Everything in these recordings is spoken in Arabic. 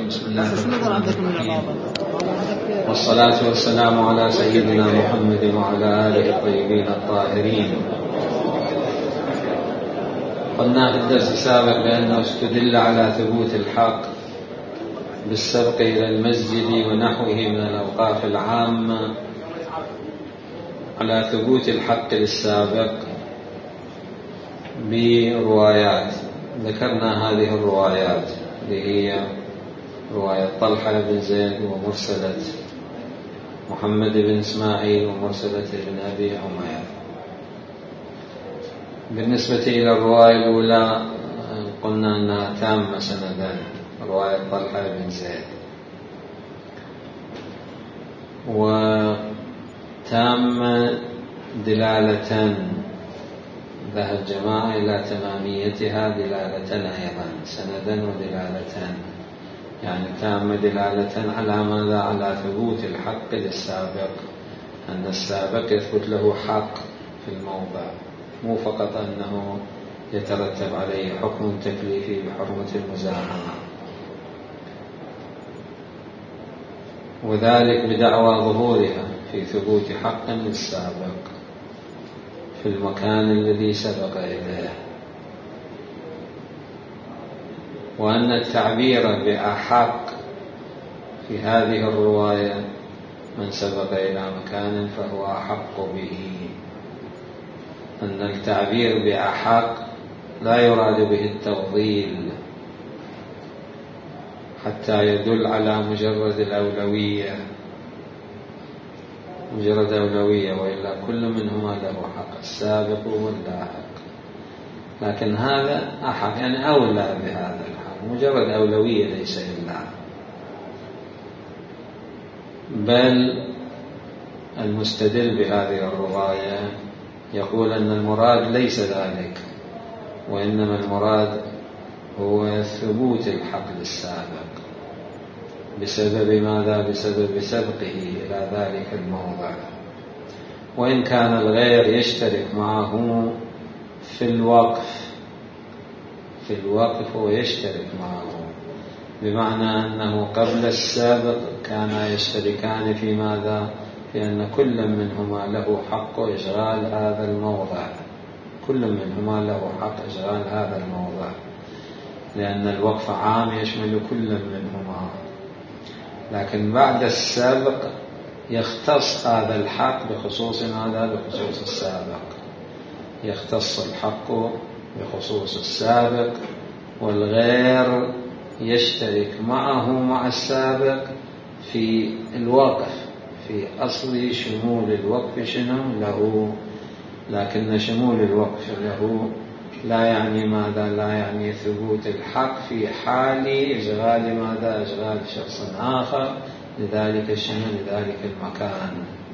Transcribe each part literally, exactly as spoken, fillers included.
بسم الله والصلاة والسلام على سيدنا محمد وعلى آله الطيبين الطاهرين. قلنا في الدرس السابق بأنه استدل على ثبوت الحق بالسبق إلى المسجد ونحوه من الأوقاف العامة على ثبوت الحق للسابق بروايات. ذكرنا هذه الروايات اللي هي رواية طلحة بن زيد ومرسلة محمد بن إسماعيل ومرسلة بن أبي عمير. بالنسبة إلى الرواية الأولى قلنا أنها تامة سندا، رواية طلحة بن زيد، وتامة دلالة ذهب جماعة إلى تماميتها دلالة أيضا سندا ودلالة، يعني تامة دلالة على ماذا؟ على ثبوت الحق للسابق، أن السابق يثبت له حق في الموضع، مو فقط أنه يترتب عليه حكم تكليفي بحرمة المزاحمة، وذلك بدعوى ظهورها في ثبوت حق للسابق في المكان الذي سبق إليه، وأن التعبير بأحق في هذه الرواية من سبق إلى مكان فهو أحق به، أن التعبير بأحق لا يراد به التفضيل حتى يدل على مجرد الأولوية، مجرد أولوية، وإلا كل منهما له حق، السابق واللاحق، لكن هذا أحق يعني أولى بهذا الحق، مجرد أولوية ليس إلا. بل المستدل بهذه الرواية يقول أن المراد ليس ذلك، وإنما المراد هو ثبوت الحق للسابق بسبب ماذا؟ بسبب سبقه إلى ذلك الموضع، وإن كان الغير يشترك معه في الوقف، في الوقف هو يشترك معه، بمعنى أنه قبل السابق كانا يشتركان في ماذا؟ في أن كل منهما له حق إشغال هذا الموضع، كل منهما له حق إشغال هذا الموضع، لأن الوقف عام يشمل كل منهما، لكن بعد السابق يختص هذا الحق بخصوص ماذا؟ بخصوص السابق، يختص الحق بخصوص السابق، والغير يشترك معه مع السابق في الوقف، في أصل شمول الوقف شنو له، لكن شمول الوقف له لا يعني ماذا؟ لا يعني ثبوت الحق في حال إشغال ماذا؟ إشغال شخص آخر لذلك الشمل لذلك المكان.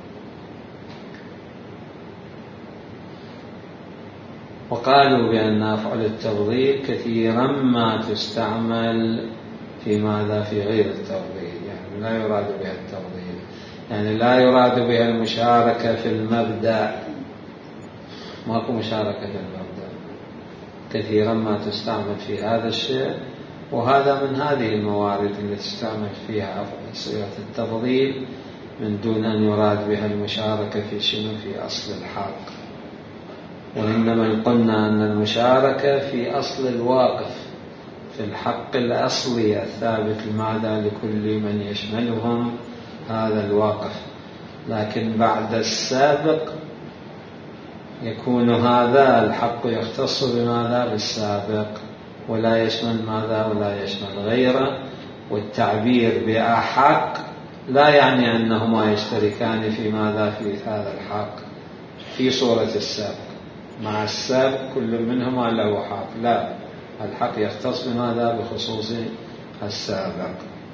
وقالوا بأن أفعل التفضيل كثيرا ما تستعمل في ماذا؟ في غير التفضيل، يعني لا يراد بها التفضيل، يعني لا يراد بها المشاركة في المبدأ، ماكو مشاركة في المبدأ، كثيرا ما تستعمل في هذا الشيء، وهذا من هذه الموارد التي تستعمل فيها صيغة التفضيل من دون أن يراد بها المشاركة في شنو؟ في أصل الحق، وإنما قلنا أن المشاركة في أصل الواقف، في الحق الأصلي الثابت لماذا؟ لكل من يشملهم هذا الواقف، لكن بعد السابق يكون هذا الحق يختص بماذا؟ بالسابق، ولا يشمل ماذا؟ ولا يشمل غيره، والتعبير بأحق لا يعني أنهما يشتركان في ماذا؟ في هذا الحق في صورة السابق، مع السابق كل منهما له حق، لا، الحق يختص بماذا؟ بخصوص السابق.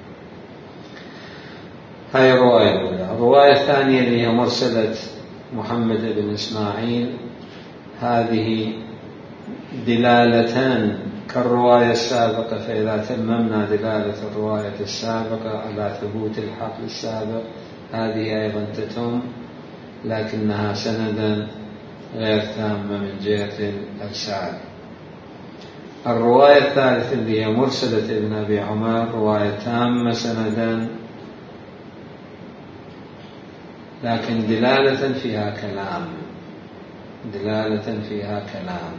هاي الرواية الأولى. الرواية الثانية اللي هي مرسلة محمد بن إسماعيل، هذه دلالتان كالرواية السابقة، فإذا تممنا دلالة الرواية السابقة على ثبوت الحق للسابق هذه أيضا تتم، لكنها سندا غير تامة من جهة الإرسال. الرواية الثالثة اللي هي مرسلة ابن أبي عمر رواية تامة سندا لكن دلالة فيها كلام، دلالة فيها كلام.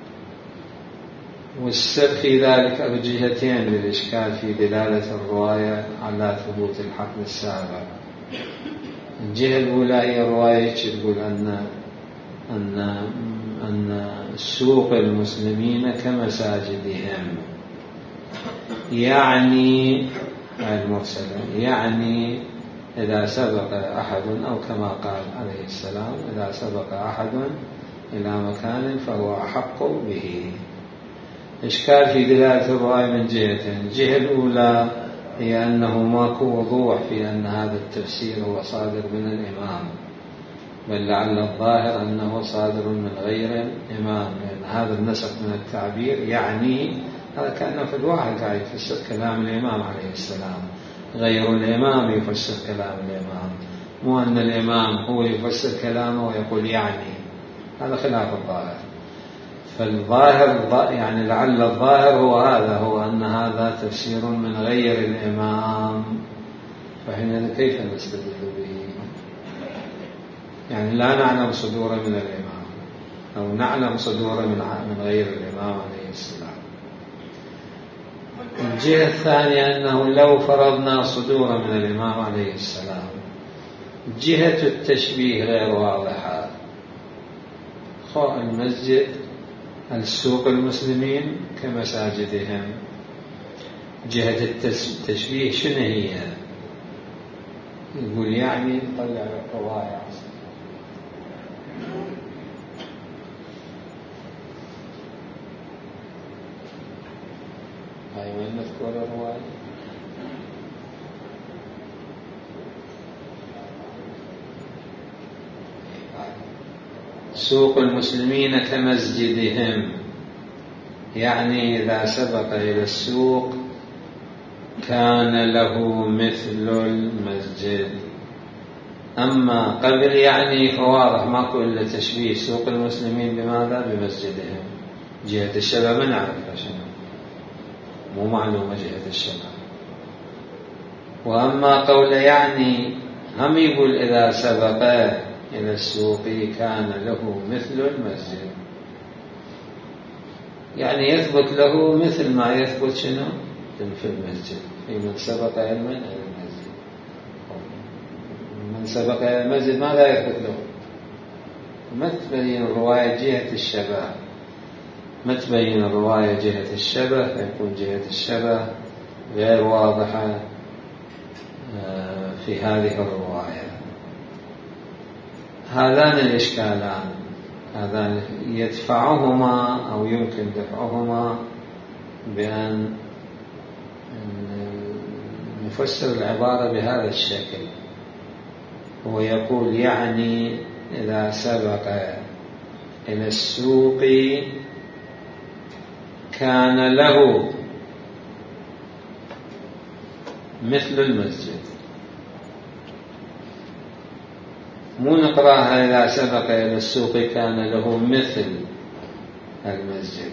والسر في ذلك بجهتين للإشكال في دلالة الرواية على ثبوت الحقل السابق. الجهة الأولى هي رواية تقول أن أن أن سوق المسلمين كمساجدهم، يعني المرسلة يعني إذا سبق أحد أو كما قال عليه السلام إذا سبق أحد إلى مكان فهو أحق به. إشكال في دلالة الرواية من جهتين. الجهة الأولى هي أنه ماكو وضوح في أن هذا التفسير هو صادر من الإمام، بل لعل الظاهر أنه صادر من غير الإمام، لأن هذا النسق من التعبير يعني هذا كأنه في الواحد قاعد يفسر كلام الإمام عليه السلام، غير الإمام يفسر كلام الإمام، مو أن الإمام هو يفسر كلامه ويقول يعني، هذا خلاف الظاهر. فالظاهر يعني لعل الظاهر هو هذا، هو أن هذا تفسير من غير الإمام، فحين كيف نستدل به؟ يعني لا نعلم صدوره من الإمام أو نعلم صدوره من غير الإمام عليه السلام. الجهة الثانية أنه لو فرضنا صدوره من الإمام عليه السلام جهة التشبيه غير واضحة. خو المسجد السوق المسلمين كمساجدهم، جهة التشبيه شنو هي؟ يقول يعني نطلع الرواية هاي وين نذكر الرواية؟ سوق المسلمين كمسجدهم، يعني إذا سبق إلى السوق كان له مثل المسجد. أما قبل يعني فواضح ماكو إلا تشبيه سوق المسلمين بماذا؟ بمسجدهم. جهة الشبه ما نعرفها شنو، مو معلومة جهة الشبه. وأما قول يعني هم يقول إذا سبق إلى السوق كان له مثل المسجد، يعني يثبت له مثل ما يثبت شنو في المسجد، في من سبق علما إلى المسجد. من سبق إلى المسجد ماذا يثبت له؟ ما تبين الرواية جهة الشبه، ما تبين الرواية جهة الشبه، فيكون جهة الشبه غير واضحة في هذه الرواية. هذان الإشكالان هذان يدفعهما أو يمكن دفعهما بأن نفسر العبارة بهذا الشكل. هو يقول يعني إذا سبق إلى السوق كان له مثل المسجد، مو نقراها إذا سبق إلى السوق كان له مثل المسجد.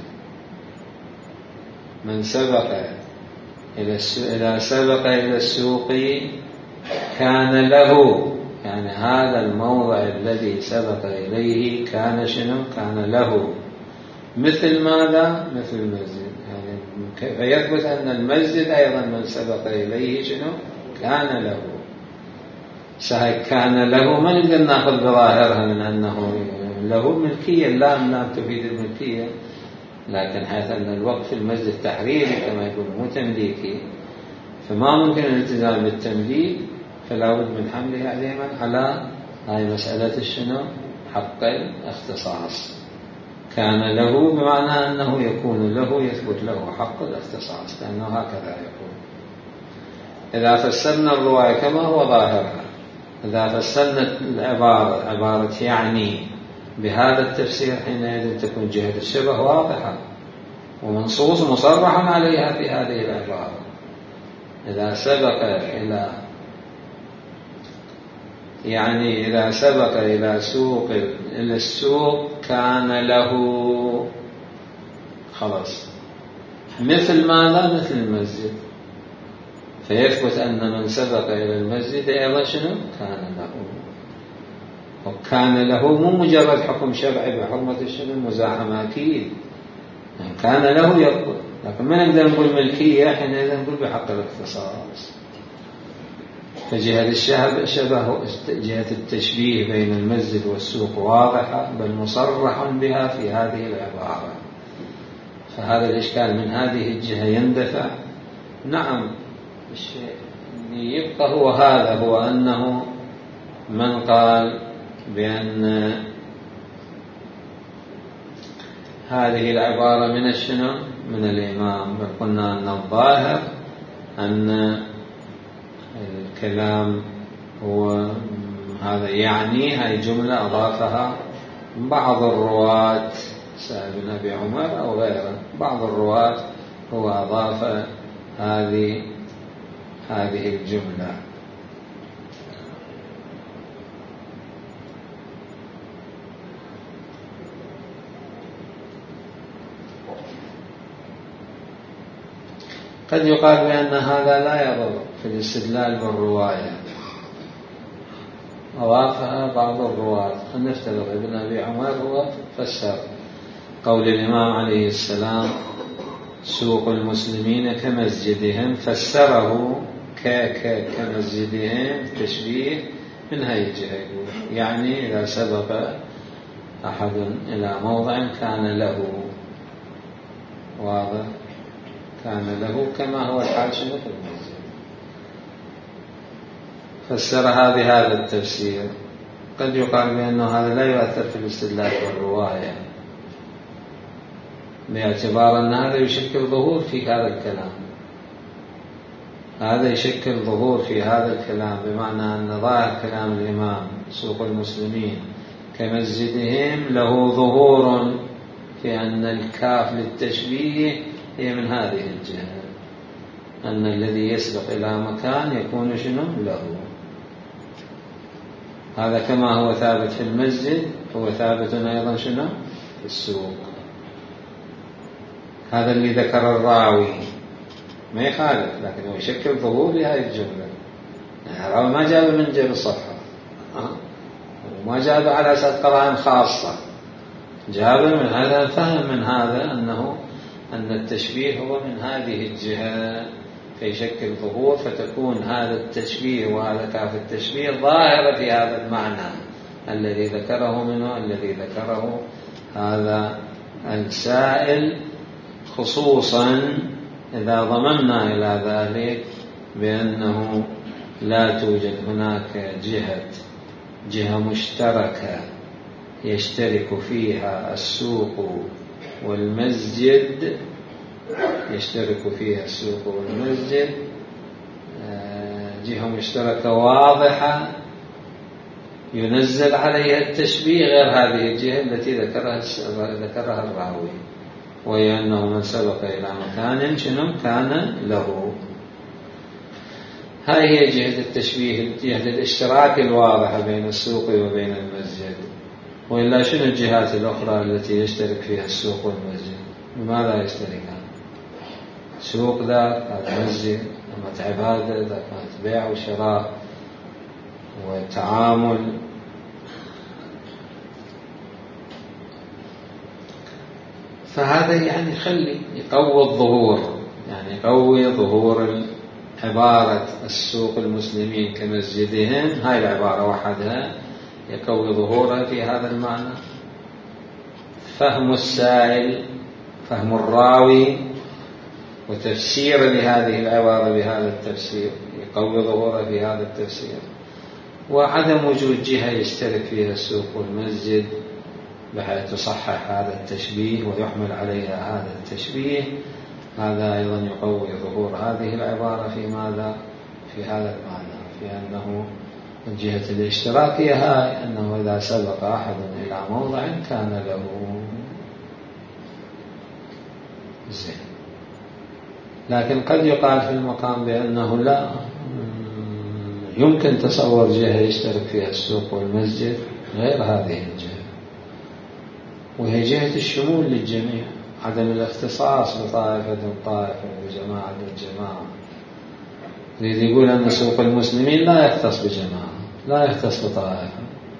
من سبق إلى السوق إذا سبق إلى السوق كان له، يعني هذا الموضع الذي سبق إليه كان شنو؟ كان له مثل ماذا؟ مثل المسجد. يعني فيثبت أن المسجد أيضا من سبق إليه شنو؟ كان له. صحيح كان له ما نقدر ناخذ بظاهرها من أنه له ملكية، اللام لا تفيد الملكية، لكن حيث أن الوقف في المسجد تحريري كما يقول مو تمليكي، فما ممكن الالتزام بالتمليك، فلا بد من حمله عليما على هاي مسألة الشنو؟ حق الاختصاص. كان له بمعنى أنه يكون له، يثبت له حق الاختصاص، لأنه هكذا يكون. إذا فسرنا الرواية كما هو ظاهرها، إذا فسرنا العبارة عبارة يعني بهذا التفسير، حينئذ تكون جهة الشبه واضحة ومنصوص مصرحا عليها في هذه العبارة. إذا سبق إلى يعني إذا سبق إلى سوق إلى السوق كان له، خلاص مثل ماذا؟ مثل المسجد، فيثبت أن من سبق إلى المسجد أيضا شنو؟ كان له، وكان له مو مجرد حكم شرعي بحرمة الشنو المزاحمة، أكيد يعني كان له يقبل، لكن ما نقدر نقول ملكية، حينئذ نقول بحق الاختصاص. فجهة الشبه جهة التشبيه بين المسجد والسوق واضحة، بل مصرح بها في هذه العبارة، فهذا الإشكال من هذه الجهة يندفع. نعم، الشيء اللي يبقى هو هذا، هو أنه من قال بأن هذه العبارة من الشنو؟ من الإمام، بل قلنا أن الظاهر أن الكلام هو هذا، يعني هاي جملة أضافها بعض الرواة، سعد بن أبي عمر أو غيره، بعض الرواة هو أضاف هذه هذه الجملة. قد يقال بأن هذا لا يضر في الاستدلال بالرواية، أضافها بعض الرواة. نفترض ابن أبي عمر هو فسر قول الإمام عليه السلام سوق المسلمين كمسجدهم، فسره كمسجدهم تشبيه من هذه الجهة، يعني إذا سبق أحد إلى موضع كان له، واضح، كان له كما هو الحال شنو في المسجد، فسرها بهذا التفسير. قد يقال بأنه هذا لا يؤثر في الاستدلال بالرواية، باعتبار أن هذا يشكل ظهور في هذا الكلام، هذا يشكل ظهور في هذا الكلام، بمعنى أن ظاهر كلام الإمام سوق المسلمين كمسجدهم له ظهور في أن الكاف للتشبيه هي من هذه الجهة، أن الذي يسبق إلى مكان يكون شنو له. هذا كما هو ثابت في المسجد هو ثابت أيضا شنو في السوق. هذا اللي ذكر الراوي ما يخالف، لكن هو يشكل ظهور لهذه الجملة. يعني الراوي ما جاب من جهة الصفحة، وما جاب على أساس قرائن خاصة، جاب من هذا، فهم من هذا أنه أن التشبيه هو من هذه الجهة، فيشكل ظهور، فتكون هذا التشبيه وهذا كاف التشبيه ظاهرة في هذا المعنى الذي ذكره منه الذي ذكره هذا السائل، خصوصا إذا ضمننا إلى ذلك بأنه لا توجد هناك جهة جهة مشتركة يشترك فيها السوق والمسجد يشترك فيها السوق والمسجد جهة مشتركة واضحة ينزل عليها التشبيه غير هذه الجهة التي ذكرها ذكرها الراوي، وهي أنه من سبق إلى مكان شنو كان له. هذه هي جهة التشبيه، جهة الاشتراك الواضحة بين السوق وبين المسجد. وإلا شنو الجهات الأخرى التي يشترك فيها السوق والمسجد؟ بماذا يشتركان؟ سوق ذاك هذا مسجد، أما عبادة ذاك كانت بيع وشراء وتعامل. فهذا يعني يخلي يقوي الظهور، يعني يقوي ظهور عبارة السوق المسلمين كمسجدهم، هاي العبارة وحدها يقوي ظهورها في هذا المعنى. فهم السائل، فهم الراوي وتفسير لهذه العبارة بهذا التفسير يقوي ظهورها في هذا التفسير. وعدم وجود جهة يشترك فيها السوق والمسجد بحيث تصحح هذا التشبيه ويحمل عليها هذا التشبيه، هذا أيضا يقوي ظهور هذه العبارة في ماذا؟ في هذا المعنى، في أنه جهة الاشتراك هي هاي، أنه إذا سبق أحد إلى موضع كان له زين. لكن قد يقال في المقام بأنه لا يمكن تصور جهة يشترك فيها السوق والمسجد غير هذه الجهة، وهي جهة الشمول للجميع، عدم الاختصاص بطائفة دون طائفة وجماعة دون جماعة. يريد يقول أن سوق المسلمين لا يختص بجماعة، لا يختص بطائفة،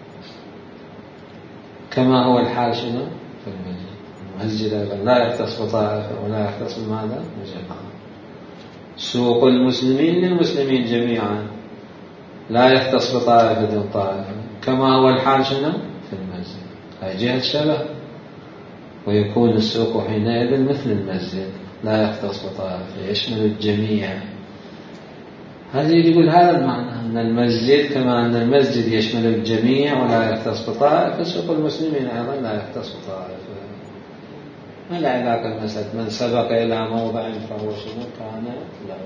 كما هو الحال شنو في المسجد. المسجد أيضا لا يختص بطائفة ولا يختص بماذا؟ بجماعة. سوق المسلمين للمسلمين جميعا، لا يختص بطائفة دون طائفة، كما هو الحال شنو في المسجد. هاي جهة شبه، ويكون السوق حينئذ مثل المسجد لا يختص بطائفة، يشمل الجميع. هذا يقول هذا المعنى، أن المسجد كما أن المسجد يشمل الجميع ولا يختص بطائفة، سوق المسلمين أيضا لا يختص بطائفة. ما العلاقة المسألة من سبق إلى موضع فهو شنو كان له.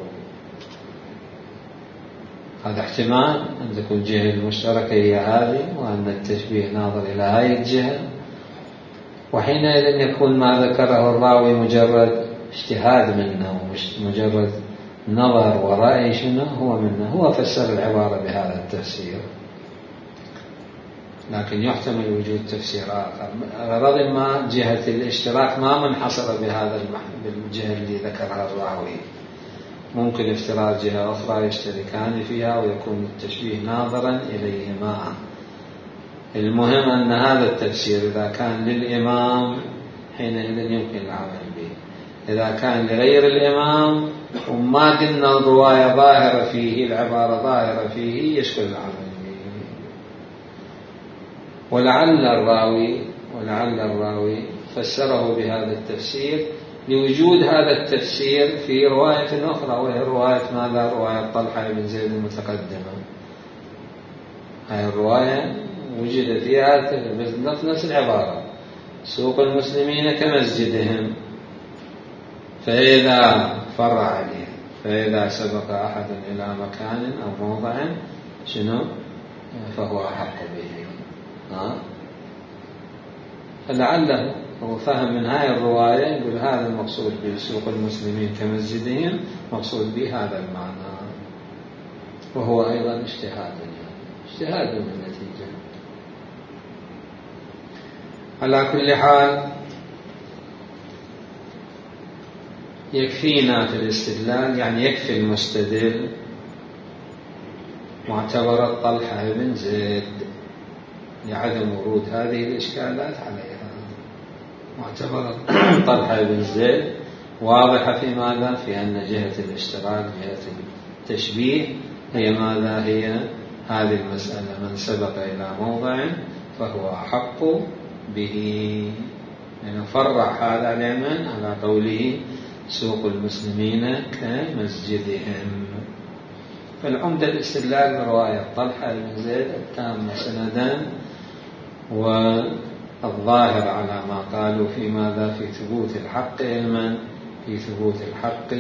هذا احتمال أن تكون الجهة المشتركة هي هذه، وأن التشبيه ناظر إلى هذه الجهة، وحينئذ يكون ما ذكره الراوي مجرد اجتهاد منه ومجرد نظر ورأي شنو هو منه. هو فسر العبارة بهذا التفسير، لكن يحتمل وجود تفسير آخر. رغم ما جهة الاشتراك ما منحصرة بهذا بالجهة اللي ذكرها الراوي، ممكن افتراض جهة أخرى يشتركان فيها ويكون التشبيه ناظرا إليهما. المهم أن هذا التفسير إذا كان للإمام حينئذ يمكن العمل به، إذا كان لغير الإمام وما قلنا الرواية ظاهرة فيه، العبارة ظاهرة فيه، يشكل العمل به. ولعل الراوي ولعل الراوي فسره بهذا التفسير لوجود هذا التفسير في رواية أخرى، وهي رواية ماذا؟ رواية طلحة بن زيد المتقدمة. هذه الرواية وجد فيها نفس العبارة: سوق المسلمين كمسجدهم، فإذا فرع عليه، فإذا سبق أحد إلى مكان أو موضع شنو فهو أحق به. ها؟ فلعله هو فهم من هاي الرواية يقول هذا المقصود بسوق المسلمين كمسجدهم، مقصود به هذا المعنى، وهو أيضا اجتهاد، اجتهاد من النتيجة. على كل حال يكفينا في الاستدلال، يعني يكفي المستدل معتبرة طلحة بن زيد لعدم ورود هذه الإشكالات عليها. معتبرة طلحة بن زيد واضحة في ماذا؟ في أن جهة الاشتراك، جهة التشبيه هي ماذا؟ هي هذه المسألة: من سبق إلى موضع فهو أحق به. يعني فرع هذا اليمن على قوله سوق المسلمين كمسجدهم. فالعمدة الاستدلال برواية طلحة بن زيد التامة سندا، والظاهر على ما قالوا في ماذا؟ في ثبوت الحق علما، في ثبوت الحق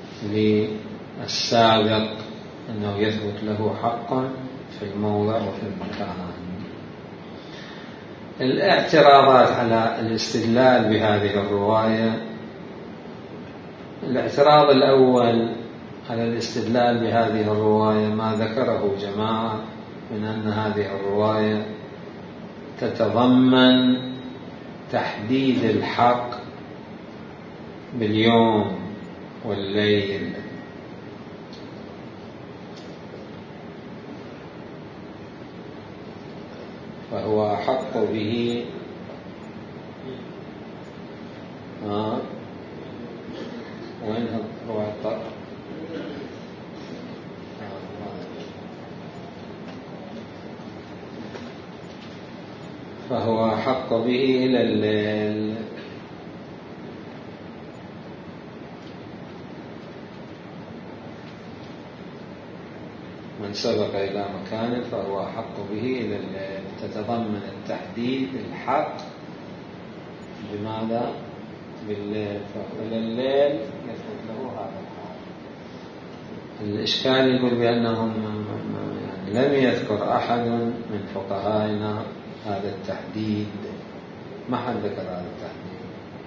للسابق أنه يثبت له حق في الموضع وفي المكان. الاعتراضات على الاستدلال بهذه الرواية: الاعتراض الأول على الاستدلال بهذه الرواية ما ذكره جماعة من أن هذه الرواية تتضمن تحديد الحق باليوم والليل، فهو أحق به. آه. وين رواية طلحة؟ فهو أحق به إلى الليل. من سبق إلى مكان فهو أحق به إلى الليل، تتضمن التحديد الحق بماذا؟ بالليل، فإلى الليل يثبت له هذا الحق. الإشكال يقول بأنهم يعني لم يذكر أحد من فقهائنا هذا التحديد، ما حد ذكر هذا التحديد.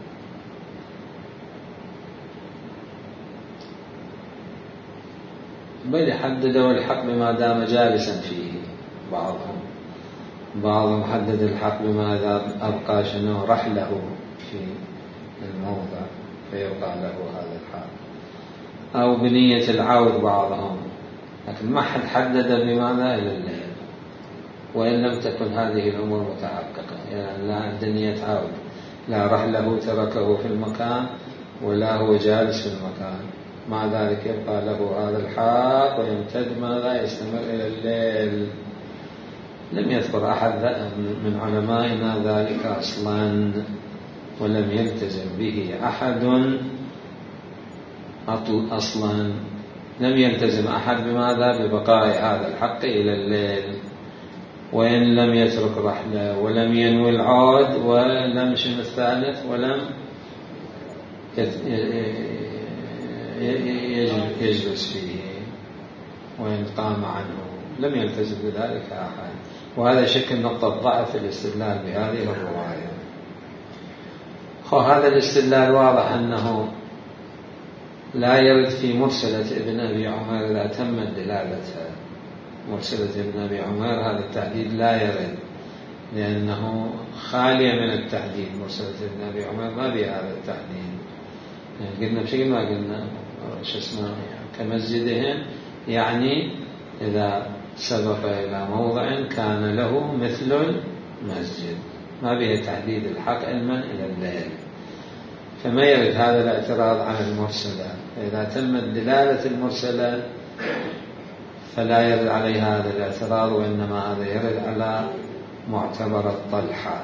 بل حددوا الحق بما دام جالسا فيه. بعضهم بعضهم حدد الحق بما دام أبقى شنو رحله في الموضع فيبقى له هذا الحق، أو بنية العود بعضهم، لكن ما حد حدد بماذا إلى الليل، وإن لم تكن هذه الأمور متحققة، يعني لا دنية عود، لا رحله تركه في المكان ولا هو جالس في المكان، مع ذلك يبقى له هذا الحق ويمتد ماذا يستمر إلى الليل. لم يذكر أحد من علمائنا ذلك أصلا، ولم يلتزم به أحد أصلا، لم يلتزم أحد بماذا ببقاء هذا الحق إلى الليل، وإن لم يترك رحلة ولم ينوي العود ولم شم الثالث ولم يجلس فيه وإن قام عنه، لم يلتزم بذلك أحد. وهذا شكل نقطة ضعف الاستدلال بهذه الرواية. هذا الاستدلال واضح أنه لا يرد في مرسلة ابن أبي عمر إذا تمت دلالتها. مرسلة ابن أبي عمر هذا التحديد لا يرد، لأنه خالية من التحديد. مرسلة ابن أبي عمر ما بها هذا التحديد، يعني قلنا بشكل ما قلنا شو اسمه كمسجدهم، يعني إذا سبق إلى موضع كان له مثل المسجد، ما بها تحديد الحق علما إلى الليل. فما يرد هذا الاعتراض على المرسلة. إذا تمت دلالة المرسلة فلا يرد عليها هذا الاعتراض، وإنما هذا يرد على معتبر الطلحة.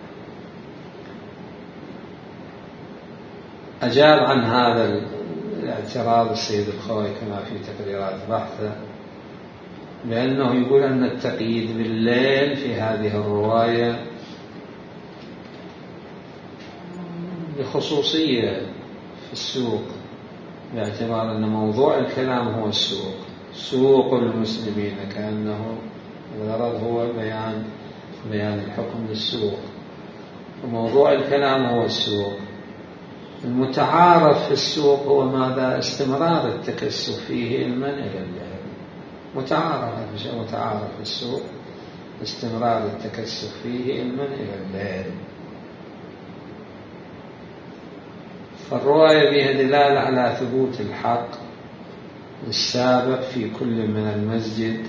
أجاب عن هذا الاعتراض السيد الخوي كما في تقريرات بحثه بأنه يقول أن التقييد بالليل في هذه الرواية بخصوصية في السوق، باعتبار أن موضوع الكلام هو السوق، سوق المسلمين، كأنه الغرض هو بيان بيان الحكم للسوق، وموضوع الكلام هو السوق. المتعارف في السوق هو ماذا؟ استمرار التكسب فيه علما إلى الليل. متعارف متعارف في السوق استمرار التكسب فيه علما إلى الليل. فالرواية بها دلالة على ثبوت الحق السابق في كل من المسجد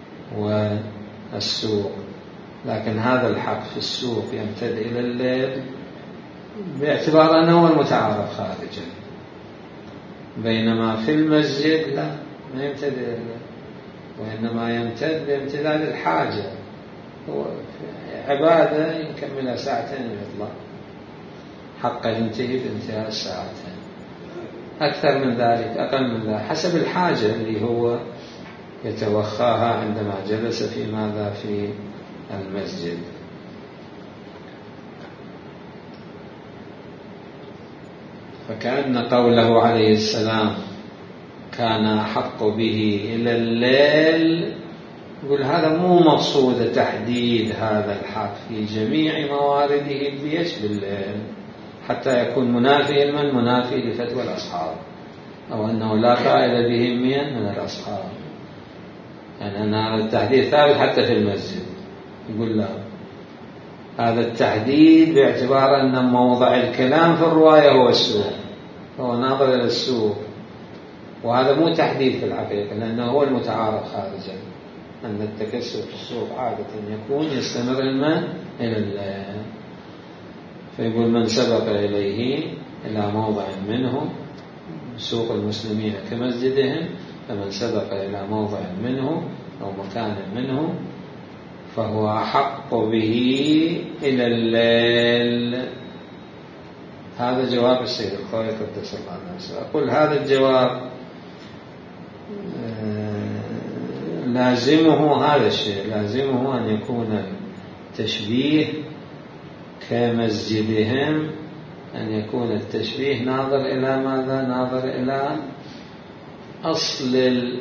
والسوق، لكن هذا الحق في السوق يمتد إلى الليل باعتبار أنه هو المتعارف خارجا، بينما في المسجد لا، ما يمتد إلى الليل، وإنما يمتد بامتداد الحاجة. هو عبادة يكملها ساعتين ويطلع، حقه ينتهي بانتهاء الساعتين، أكثر من ذلك أقل من ذلك حسب الحاجة اللي هو يتوخاها عندما جلس في ماذا في المسجد. فكأن قوله عليه السلام كان أحق به إلى الليل، يقول هذا مو مقصود تحديد هذا الحق في جميع موارده بيش بالليل حتى يكون منافي علما منافي لفتوى الأصحاب، أو أنه لا قائل بهم من الأصحاب، يعني أن هذا التحديد ثابت حتى في المسجد. يقول لا، هذا التحديد باعتبار أن موضع الكلام في الرواية هو السوق، هو ناظر إلى السوق، وهذا مو تحديد في الحقيقة، لأنه هو المتعارف خارجا أن التكسب في السوق عادة يكون يستمر الماء إلى الليل. فيقول من سبق إليه إلى موضع منه سوق المسلمين كمسجدهم، فمن سبق إلى موضع منه أو مكان منه فهو أحق به إلى الليل. هذا جواب السيد الخوي قدس الله نفسه. أقول هذا الجواب لازمه هذا الشيء، لازمه أن يكون التشبيه كمسجدهم، أن يكون التشبيه ناظر إلى ماذا؟ ناظر إلى أصل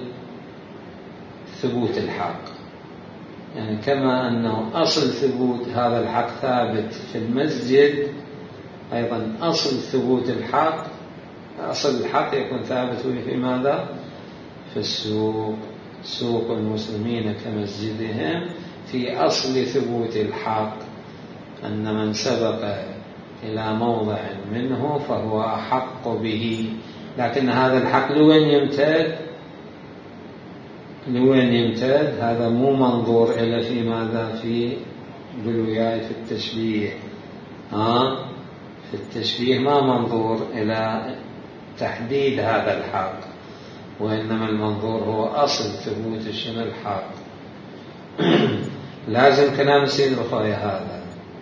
ثبوت الحق، يعني كما أنه أصل ثبوت هذا الحق ثابت في المسجد، أيضا أصل ثبوت الحق أصل الحق يكون ثابت في ماذا؟ في السوق، سوق المسلمين كمسجدهم، في أصل ثبوت الحق أن من سبق إلى موضع منه فهو أحق به. لكن هذا الحق لوين يمتد؟ لوين يمتد؟ هذا مو منظور إلى في ماذا في بالوياي في التشبيه. ها في التشبيه ما منظور إلى تحديد هذا الحق، وإنما المنظور هو أصل ثبوت شنو الحق. لازم كلام سيد الخوي هذا،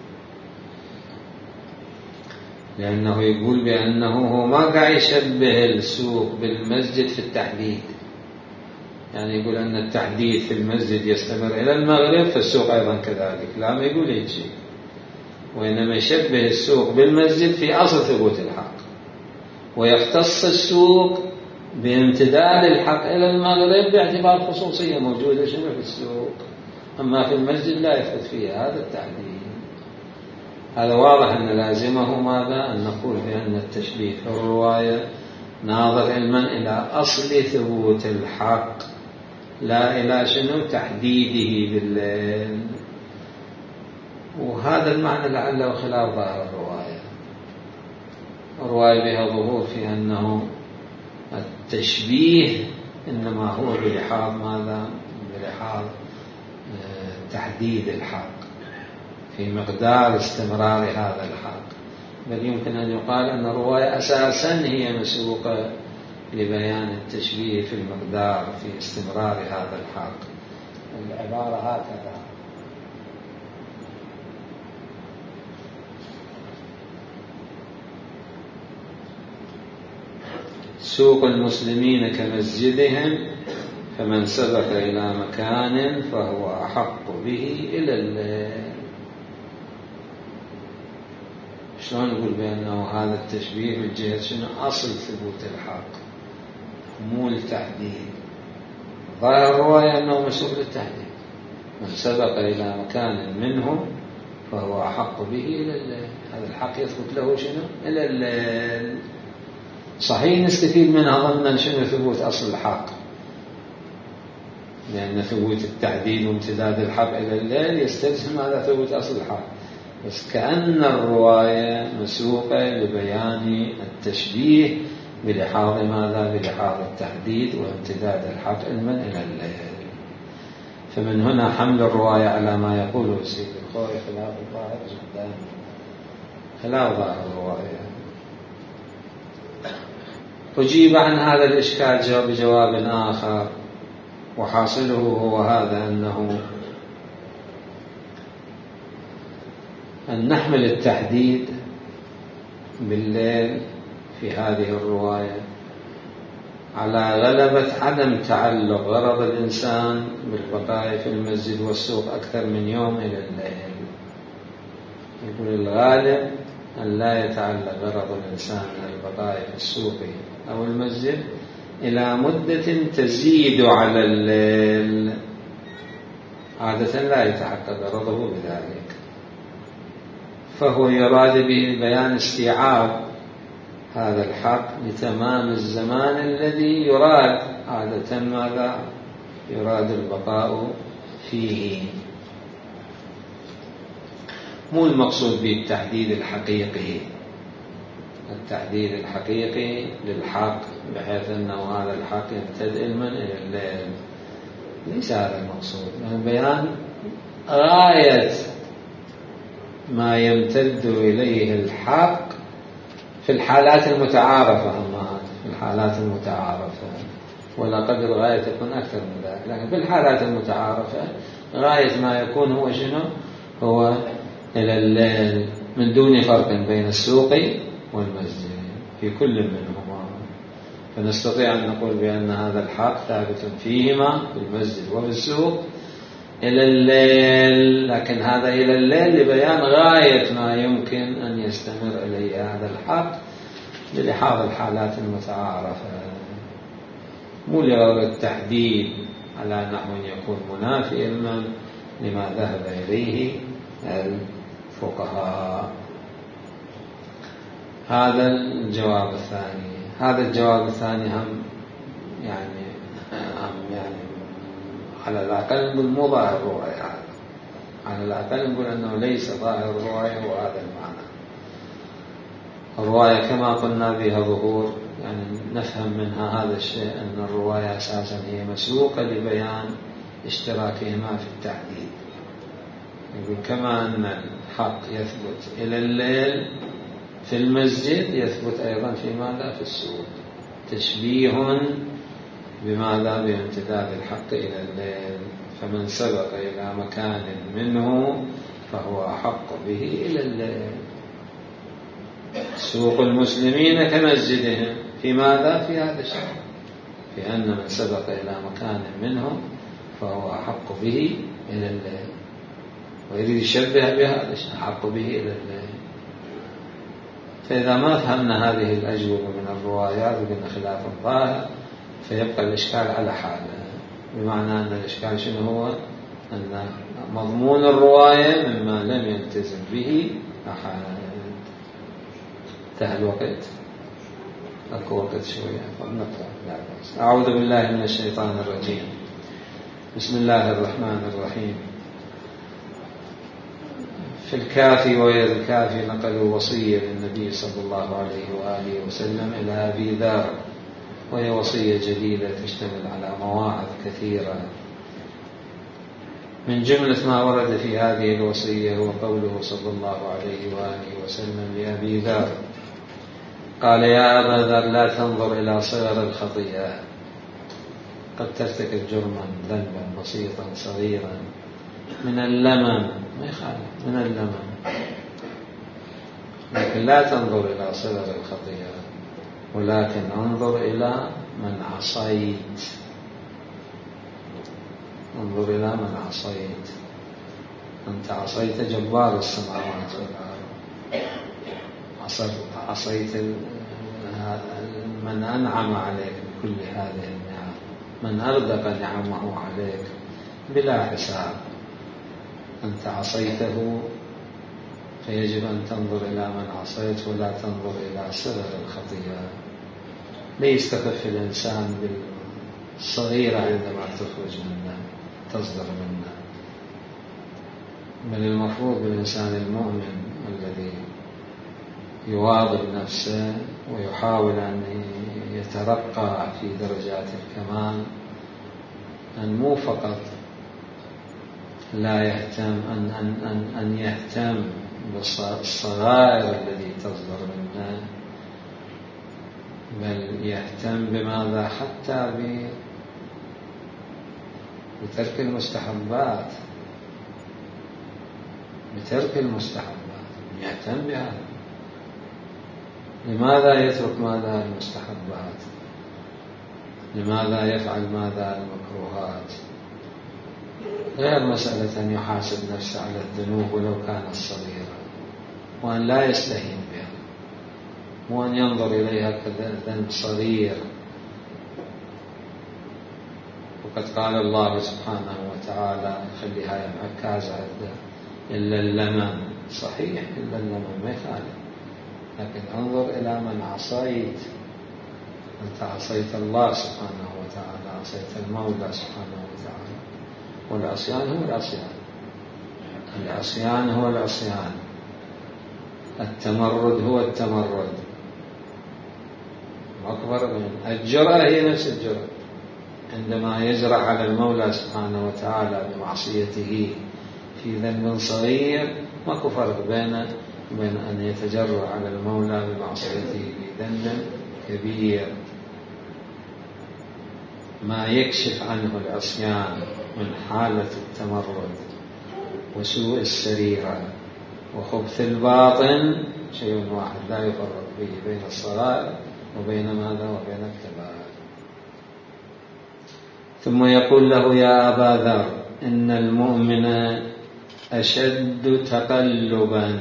لأنه يقول بأنه هو ما قاعد يشبه السوق بالمسجد في التحديد. يعني يقول أن التحديد في المسجد يستمر إلى المغرب فالسوق أيضا كذلك، لا ما يقول هيك شيء، وإنما يشبه السوق بالمسجد في أصل ثبوت الحق، ويختص السوق بامتداد الحق إلى المغرب باعتبار خصوصية موجودة شنو في السوق، أما في المسجد لا يثبت فيها هذا التحديد. هذا واضح أن لازمه ماذا؟ أن نقول بأن التشبيه في الرواية ناظر علما إلى أصل ثبوت الحق، لا إلى شنو تحديده بالليل. وهذا المعنى لعله خلاف ظاهر الرواية. الرواية بها ظهور في أنه التشبيه إنما هو بلحاظ ماذا؟ بلحاظ تحديد الحق في مقدار استمرار هذا الحق، بل يمكن أن يقال أن الرواية أساسا هي مسبوقة لبيان التشبيه في المقدار في استمرار هذا الحق. العبارة هكذا: سوق المسلمين كمسجدهم، فمن سبق إلى مكان فهو أحق به إلى الليل. شلون نقول بأنه هذا التشبيه من جهة شنو؟ أصل ثبوت الحق مو التحديد. ظاهر الرواية أنه مسوق للتحديد، من سبق إلى مكان منهم فهو أحق به إلى الليل. هذا الحق يثبت له شنو؟ إلى الليل. صحيح نستفيد منها ضمنا شنو؟ ثبوت أصل الحق، لأن ثبوت التحديد وامتداد الحق إلى الليل يستلزم هذا ثبوت أصل الحق، بس كأن الرواية مسوقة لبيان التشبيه بلحاظ ماذا؟ بلحاظ التحديد وامتداد الحق علما إلى الليل. فمن هنا حمل الرواية على ما يقوله سيد الخوي خلاف الظاهر جدا، خلاف ظاهر الرواية. أجيب عن هذا الإشكال بجواب آخر، وحاصله هو هذا: أنه أن نحمل التحديد بالليل في هذه الرواية على غلبة عدم تعلق غرض الإنسان بالبقاء في المسجد والسوق أكثر من يوم إلى الليل. يقول الغالب أن لا يتعلق غرض الإنسان من البقاء في السوق أو المسجد إلى مدة تزيد على الليل، عادة لا يتحقق غرضه بذلك، فهو يراد به بيان استيعاب هذا الحق لتمام الزمان الذي يراد عادة ماذا؟ يراد البقاء فيه. مو المقصود بالتحديد الحقيقي، التحديد الحقيقي للحق بحيث أنه هذا الحق يمتد علما إلى الليل، ليس هذا المقصود. يعني بيان غاية ما يمتد إليه الحق في الحالات المتعارفة، أما في الحالات المتعارفة، ولا قدر غاية تكون أكثر من ذلك، لكن في الحالات المتعارفة غاية ما يكون هو شنو؟ هو إلى الليل، من دون فرق بين السوق والمسجد في كل منهما. فنستطيع أن نقول بأن هذا الحق ثابت فيهما في المسجد وفي السوق إلى الليل، لكن هذا إلى الليل لبيان غاية ما يمكن أن يستمر إليه هذا الحق للحاظ الحالات المتعارفة، مو لغرض التحديد على نحو يكون منافي علما لما ذهب إليه الفقهاء. هذا الجواب الثاني. هذا الجواب الثاني هم يعني هم يعني على الأقل نقول مو ظاهر الرواية، على الأقل نقول أنه ليس ظاهر الرواية وهذا المعنى. الرواية كما قلنا بها ظهور، يعني نفهم منها هذا الشيء أن الرواية أساسا هي مسوقة لبيان اشتراكهما في التعديد. يقول كما أن الحق يثبت إلى الليل في المسجد يثبت أيضا في ماذا؟ في السوق. تشبيه بماذا؟ بامتداد الحق إلى الليل، فمن سبق إلى مكان منه فهو أحق به إلى الليل. سوق المسلمين كمسجدهم في ماذا؟ في هذا الشيء، في أن من سبق إلى مكان منهم فهو أحق به إلى الليل، ويريد يشبه بهذا الشيء أحق به إلى الليل. فإذا ما فهمنا هذه الأجوبة من الروايات وقلنا خلاف ظاهر فيبقى الإشكال على حاله، بمعنى أن الإشكال شنو هو؟ أن مضمون الرواية مما لم يلتزم به أحد. انتهى الوقت، أكو وقت شوية فلنقرأ. لا بأس. أعوذ بالله من الشيطان الرجيم. بسم الله الرحمن الرحيم. في الكافي وغير الكافي نقلوا وصية للنبي صلى الله عليه وآله وسلم إلى أبي ذر، وهي وصية جديدة تشتمل على مواعظ كثيرة. من جملة ما ورد في هذه الوصية هو قوله صلى الله عليه وآله وسلم لأبي ذر، قال يا أبا ذر لا تنظر إلى صغر الخطيئة، قد ترتكب جرما ذنبا بسيطا صغيرا من اللمم، ما يخالف من اللمم، لكن لا تنظر إلى صغر الخطيئة، ولكن انظر إلى من عصيت، انظر إلى من عصيت. أنت عصيت جبار السماوات والأرض، عصيت من أنعم عليك بكل هذه النعم، من أغدق نعمه عليك بلا حساب. أنت عصيته فيجب أن تنظر إلى من عصيت ولا تنظر إلى صغر الخطيئة. ليستخف الإنسان بالصغيرة عندما تخرج منه تصدر منه، بل المفروض بالإنسان المؤمن الذي يواظب نفسه ويحاول أن يترقى في درجات الكمال أن مو فقط لا يهتم أن, أن, أن, أن يهتم بالصغائر التي تصدر منه، بل يهتم بماذا؟ حتى بترك المستحبات، بترك المستحبات يهتم بها. لماذا يترك ماذا؟ المستحبات. لماذا يفعل ماذا؟ المكروهات. غير مسألة أن يحاسب نفسه على الذنوب ولو كانت صغيرة، وأن لا يستهين بها، وأن ينظر إليها كذنب صغير. وقد قال الله سبحانه وتعالى خلي هاي معكازة إلا اللمم، صحيح إلا اللمم ما يخالف، لكن انظر إلى من عصيت. أنت عصيت الله سبحانه وتعالى، عصيت المولى سبحانه وتعالى، والعصيان هو العصيان، العصيان هو العصيان، التمرد هو التمرد. أكبر من الجرأة هي نفس الجرأة، عندما يجرأ على المولى سبحانه وتعالى بمعصيته في ذنب صغير، ماكو فرق بين بين أن يتجرأ على المولى بمعصيته في ذنب كبير. ما يكشف عنه العصيان من حالة التمرد وسوء السريرة وخبث الباطن شيء واحد لا يفرق به بين الصغائر وبين ماذا؟ وبين الكبائر. ثم يقول له يا أبا ذر إن المؤمن أشد تقلبا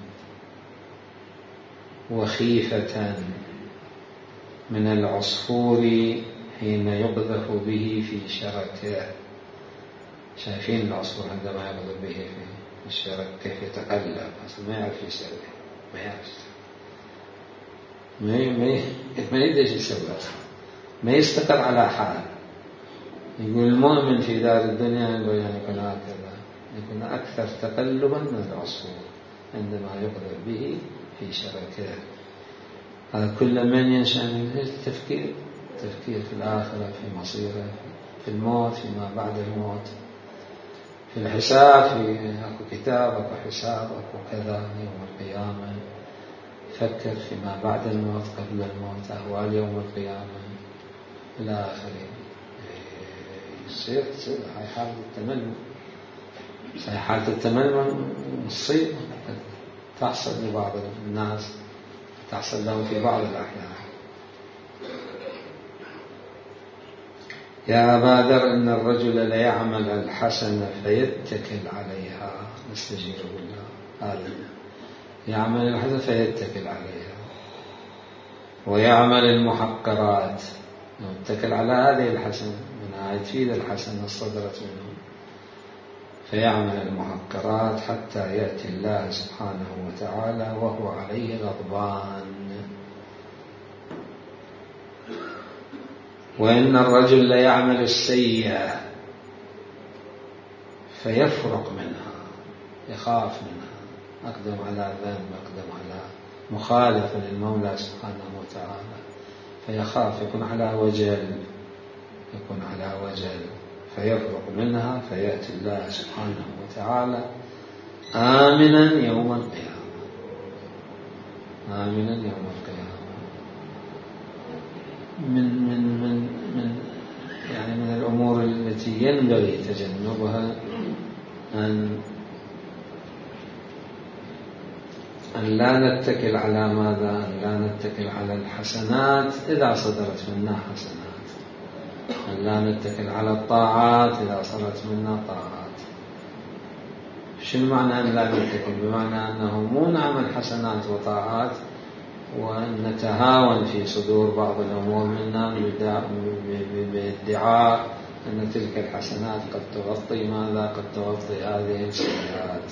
وخيفة من العصفور حين يقذف به في شركه. شايفين العصفور عندما يقذف به في الشرك كيف يتقلب، أصلا ما يعرف يسوي، ما يعرف ما ما ما يدري يسوي، ما يستقر على حال. يقول المؤمن في دار الدنيا ينبغي أن يكون هكذا، يكون أكثر تقلبا من العصفور عندما يقذف به في شركه. هذا كل من ينشأ من التفكير، التفكير في الآخرة، في مصيره، في الموت، فيما بعد الموت، في الحساب، في أكو كتاب، أكو حساب، أكو كذا يوم القيامة، فكر فيما بعد الموت، قبل الموت، أهوال يوم القيامة إلى آخره. يصير تصير هاي حالة التململ، هاي حالة التململ مصيبة تحصل لبعض الناس، تحصل لهم في بعض الأحيان. يا أبا ذر إن الرجل ليعمل الحسنة فيتكل عليها، نستجير بالله، هذا يعمل الحسنة فيتكل عليها، ويعمل المحقرات، يتكل على هذه الحسنة منها تفيد الحسنة الصدرت منه، فيعمل المحقرات حتى يأتي الله سبحانه وتعالى وهو عليه غضبان. وإن الرجل ليعمل السيئة فيفرق منها، يخاف منها، أقدم على ذنب، أقدم على مخالفة للمولى سبحانه وتعالى، فيخاف، يكون على وجل، يكون على وجل، فيفرق منها، فيأتي الله سبحانه وتعالى آمنا يوم القيامة، آمنا يوم القيامة. من من من من يعني من الأمور التي ينبغي تجنبها أن أن لا نتكل على ماذا؟ أن لا نتكل على الحسنات إذا صدرت منا حسنات، أن لا نتكل على الطاعات إذا صدرت منا طاعات. شنو معنى أن لا نتكل؟ بمعنى أنه مو نعمل حسنات وطاعات وأن نتهاون في صدور بعض الأمور منا بادعاء أن تلك الحسنات قد تغطي ماذا؟ قد تغطي هذه السيئات.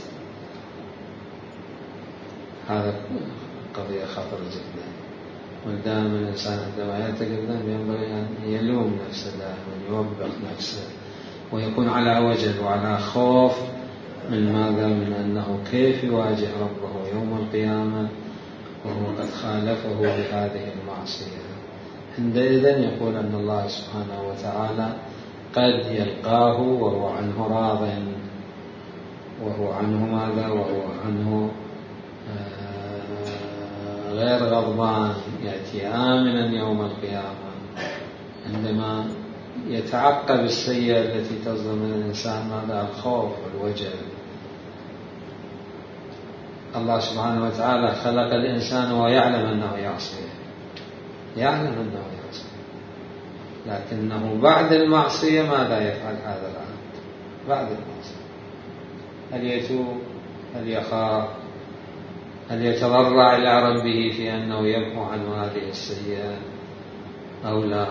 هذا قضية خطر جدا، ودائما الإنسان عندما يتقدم ينبغي أن يلوم نفسه دائما، يوبخ نفسه، ويكون على وجل وعلى خوف من ماذا؟ من أنه كيف يواجه ربه يوم القيامة وهو قد خالفه بهذه المعصية. عندئذ يقول أن الله سبحانه وتعالى قد يلقاه وهو عنه راض، وهو عنه ماذا؟ وهو عنه غير غضبان، يأتي آمنا يوم القيامة. عندما يتعقب السيئة التي تصدر من الإنسان ماذا؟ الخوف والوجل. الله سبحانه وتعالى خلق الإنسان ويعلم أنه يعصيه، يعلم أنه يعصيه، لكنه بعد المعصية ماذا يفعل هذا العبد؟ بعد المعصية هل يتوب؟ هل يخاف؟ هل يتضرع إلى ربه في أنه يمحو عنه هذه السيئة أو لا؟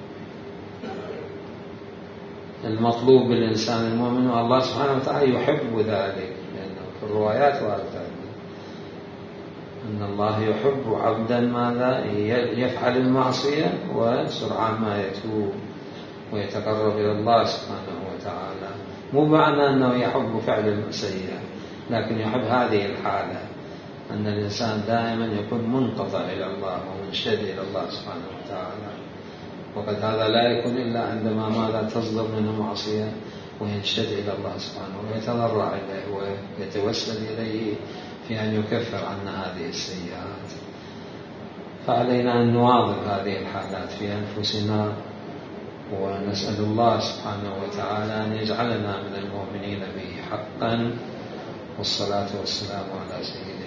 المطلوب بالإنسان المؤمن، والله سبحانه وتعالى يحب ذلك، لأنه في الروايات وارد أن الله يحب عبدا ماذا؟ يفعل المعصية وسرعان ما يتوب ويتقرب إلى الله سبحانه وتعالى. مو معنى أنه يحب فعل السيئة، لكن يحب هذه الحالة، أن الإنسان دائما يكون منقطع إلى الله ومنشد إلى الله سبحانه وتعالى. وقد هذا لا يكون إلا عندما ماذا؟ تصدر منه معصية وينشد إلى الله سبحانه ويتضرع إليه ويتوسل إليه في أن يكفر عنا هذه السيئات. فعلينا أن نواظب هذه الحالات في أنفسنا، ونسأل الله سبحانه وتعالى أن يجعلنا من المؤمنين به حقا. والصلاة والسلام على سيدنا